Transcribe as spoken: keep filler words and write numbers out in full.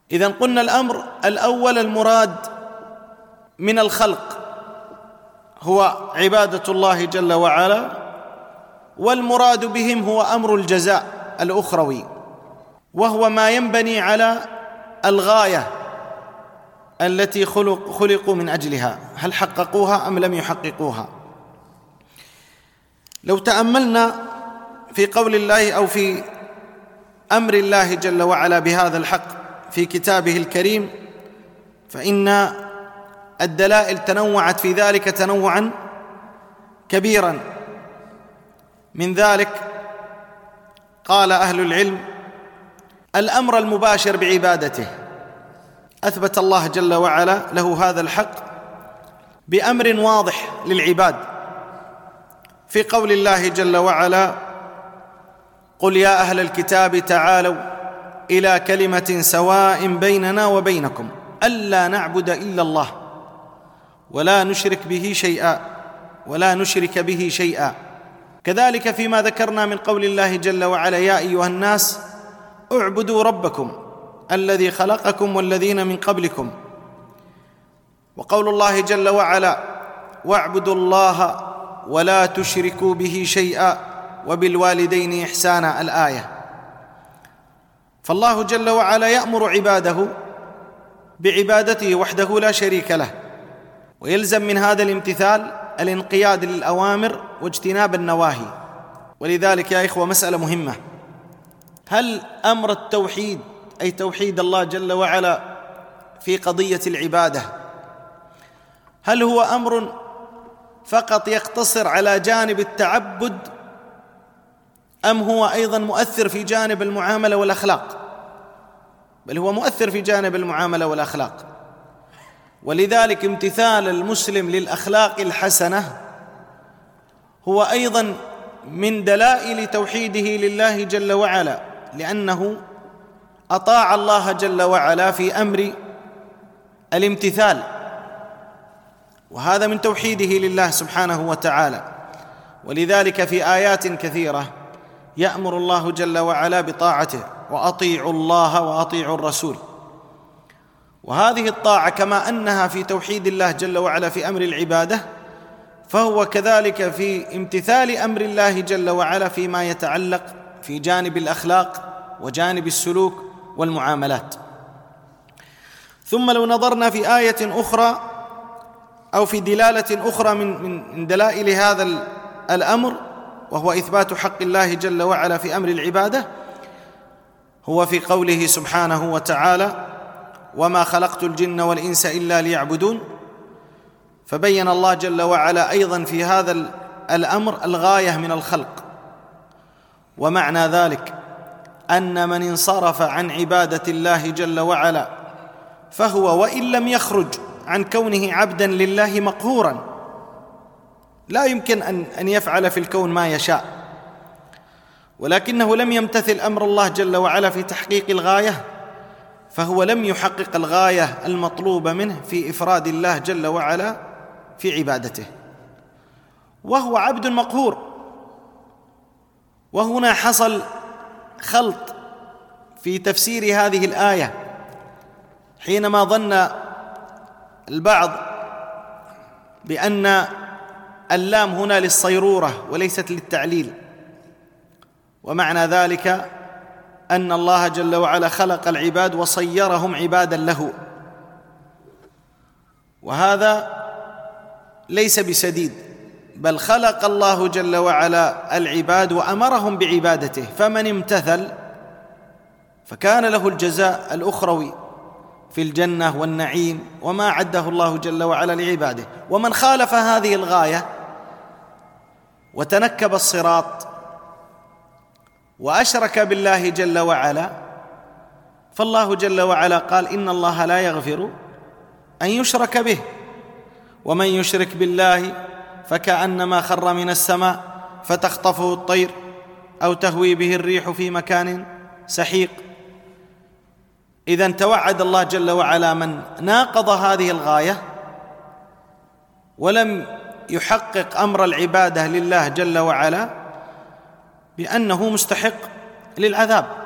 إذن قلنا الأمر الأول المراد من الخلق هو عبادة الله جل وعلا، والمراد بهم هو أمر الجزاء الأخروي، وهو ما ينبني على الغاية التي خلق خلقوا من أجلها، هل حققوها أم لم يحققوها؟ لو تأملنا في قول الله أو في أمر الله جل وعلا بهذا الحق في كتابه الكريم، فإن الدلائل تنوعت في ذلك تنوعا كبيرا. من ذلك قال أهل العلم الأمر المباشر بعبادته، أثبت الله جل وعلا له هذا الحق بأمر واضح للعباد في قول الله جل وعلا: قل يا أهل الكتاب تعالوا إلى كلمة سواء بيننا وبينكم ألا نعبد إلا الله ولا نشرك به شيئا ولا نشرك به شيئا. كذلك فيما ذكرنا من قول الله جل وعلا: يا أيها الناس اعبدوا ربكم الذي خلقكم والذين من قبلكم. وقول الله جل وعلا: واعبدوا الله ولا تشركوا به شيئا وبالوالدين إحسانا، الآية. فالله جل وعلا يأمر عباده بعبادته وحده لا شريك له، ويلزم من هذا الامتثال الانقياد للأوامر واجتناب النواهي. ولذلك يا إخوة مسألة مهمة: هل أمر التوحيد أي توحيد الله جل وعلا في قضية العبادة هل هو أمر فقط يقتصر على جانب التعبد، أم هو أيضا مؤثر في جانب المعاملة والأخلاق؟ بل هو مؤثر في جانب المعاملة والأخلاق. ولذلك امتثال المسلم للأخلاق الحسنة هو أيضا من دلائل توحيده لله جل وعلا، لأنه أطاع الله جل وعلا في أمر الامتثال، وهذا من توحيده لله سبحانه وتعالى. ولذلك في آيات كثيرة يأمر الله جل وعلا بطاعته: وأطيعوا الله وأطيعوا الرسول. وهذه الطاعة كما أنها في توحيد الله جل وعلا في أمر العبادة، فهو كذلك في امتثال أمر الله جل وعلا فيما يتعلق في جانب الأخلاق وجانب السلوك والمعاملات. ثم لو نظرنا في آية أخرى أو في دلالة أخرى من من دلائل هذا الأمر، وهو إثبات حق الله جل وعلا في أمر العبادة، هو في قوله سبحانه وتعالى: وما خلقت الجن والإنس إلا ليعبدون. فبين الله جل وعلا أيضا في هذا الأمر الغاية من الخلق، ومعنى ذلك أن من انصرف عن عبادة الله جل وعلا فهو وإن لم يخرج عن كونه عبدا لله مقهورا، لا يمكن أن أن يفعل في الكون ما يشاء، ولكنه لم يمتثل أمر الله جل وعلا في تحقيق الغاية، فهو لم يحقق الغاية المطلوبة منه في إفراد الله جل وعلا في عبادته، وهو عبد مقهور. وهنا حصل خلط في تفسير هذه الآية، حينما ظن البعض بأن اللام هنا للصيرورة وليست للتعليل، ومعنى ذلك أن الله جل وعلا خلق العباد وصيرهم عبادا له، وهذا ليس بسديد، بل خلق الله جل وعلا العباد وأمرهم بعبادته، فمن امتثل فكان له الجزاء الأخروي في الجنة والنعيم وما عده الله جل وعلا لعباده. ومن خالف هذه الغاية وتنكب الصراط وأشرك بالله جل وعلا، فالله جل وعلا قال: إن الله لا يغفر أن يشرك به، ومن يشرك بالله فكأنما خر من السماء فتخطفه الطير أو تهوي به الريح في مكان سحيق. إذن توعد الله جل وعلا من ناقض هذه الغاية ولم يحقق أمر العبادة لله جل وعلا بأنه مستحق للعذاب.